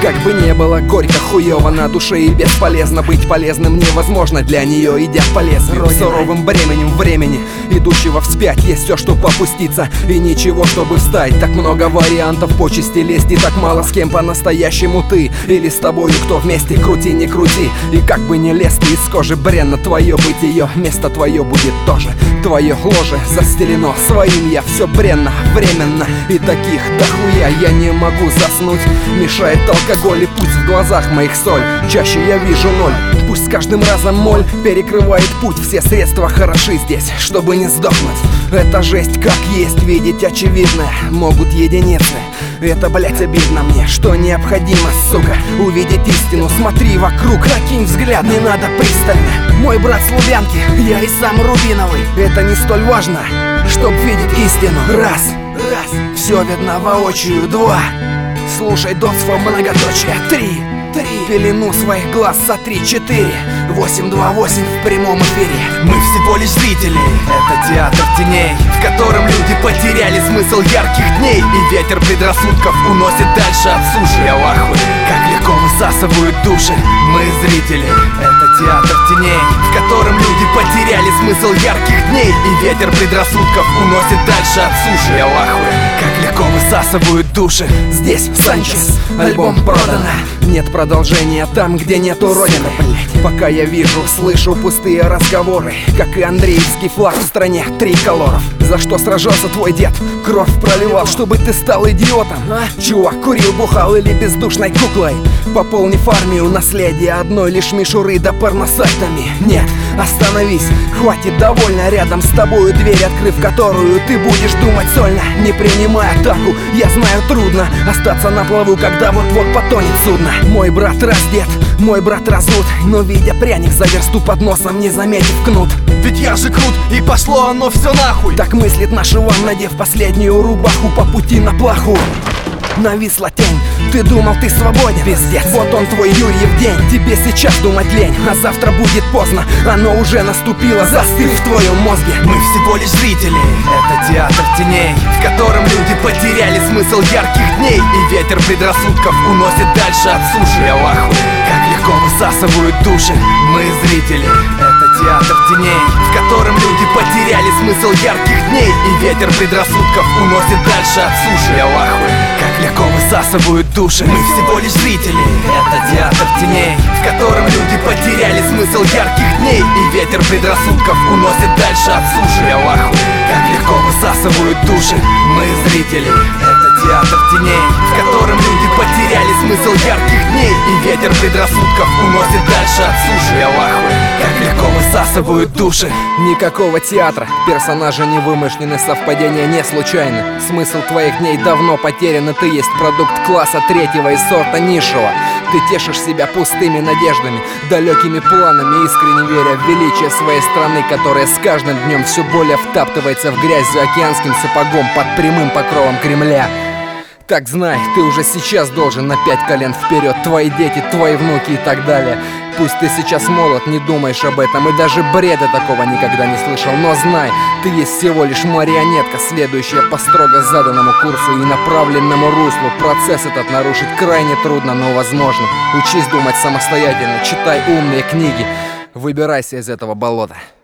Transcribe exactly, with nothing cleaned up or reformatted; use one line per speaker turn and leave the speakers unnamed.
Как бы не было горько, хуёво на душе и бесполезно, быть полезным невозможно для нее, идя по лезвию суровым бременем времени, идущего вспять. Есть все, что попуститься, и ничего, чтобы встать. Так много вариантов почести лезть, и так мало с кем по-настоящему ты. Или с тобою, кто вместе, крути, не крути. И как бы не лез ты из кожи бренно, твое бытие, место твое будет тоже. Твое ложе застелено своим, я все бренно, временно. И таких дохуя я не могу заснуть. Мешает алкоголь и путь в глазах моих соль. Чаще я вижу ноль, пусть с каждым разом моль перекрывает путь. Все средства хороши здесь, чтобы не сдохнуть. Это жесть как есть, видеть очевидное могут единицы. Это, блять, обидно мне, что необходимо, сука, увидеть истину. Смотри вокруг, каким взгляд, не надо пристально. Мой брат с Лубянки, я и сам Рубиновый. Это не столь важно, чтоб видеть истину. Раз, раз, все видно воочию. Два, слушай дотство многоточие. Три, три, пелену своих глаз сотри. Четыре, восемь, два, восемь в прямом эфире.
Мы всего лишь зрители, это театр теней, в котором люди потеряли смысл ярких дней. И ветер предрассудков уносит дальше от суши. Я в ахуе, как легко высасывают души. Мы зрители, это театр теней, в котором люди потеряли смысл ярких дней. И ветер предрассудков уносит дальше от суши. Я в ахуе, как легко высасывают души.
Здесь Санчес, альбом продано. Нет продолжения там, где нету родины. Пока я вижу, слышу пустые разговоры, как и Андреевский флаг в стране триколоров. За что сражался твой дед? Кровь проливал, чтобы ты стал идиотом, а? Чувак курил, бухал или бездушной куклой, пополнив армию наследия одной лишь мишуры да порносайтами. Нет, остановись, хватит, довольно. Рядом с тобою дверь, открыв которую ты будешь думать сольно. Не принимай атаку, я знаю, трудно остаться на плаву, когда вот-вот потонет судно. Мой брат раздет, мой брат разут, но видя пряник за версту под носом, не заметив кнут.
Ведь я же крут, и пошло оно все нахуй.
Так мыслит наш Иван, надев последнюю рубаху по пути на плаху. Нависла тень, ты думал, ты свободен, пиздец. Вот он твой Юрьев день, тебе сейчас думать лень, а завтра будет поздно, оно уже наступило, застыв в твоем мозге.
Мы всего лишь зрители, это театр теней, в котором люди потеряли смысл ярких дней. И ветер предрассудков уносит дальше от суши. Я в ахуе, как легко высасывают души. Мы зрители, это театр теней, в котором люди потеряли смысл ярких дней. И ветер предрассудков уносит дальше от суши. Я в ахуе, как легко высасывают души. Мы всего лишь зрители, это театр теней, в котором люди потеряли смысл ярких дней. И ветер предрассудков уносит дальше от суши. Я в ахуе, как легко высасывают души. Мы зрители, это театр теней, в котором люди потеряли смысл ярких дней. И ветер предрассудков уносит дальше от суши. Я в ахуе, как легко высасывают души.
Никакого театра, персонажи не вымышлены, совпадения не случайны. Смысл твоих дней давно потерян, и ты есть продукт класса третьего из сорта низшего. Ты тешишь себя пустыми надеждами, далекими планами, искренне веря в величие своей страны, которая с каждым днем все более втаптывается в грязь за океанским сапогом под прямым покровом Кремля. Так знай, ты уже сейчас должен на пять колен вперед. Твои дети, твои внуки и так далее. Пусть ты сейчас молод, не думаешь об этом, и даже бреда такого никогда не слышал. Но знай, ты есть всего лишь марионетка, следующая по строго заданному курсу и направленному руслу. Процесс этот нарушить крайне трудно, но возможно. Учись думать самостоятельно, читай умные книги. Выбирайся из этого болота.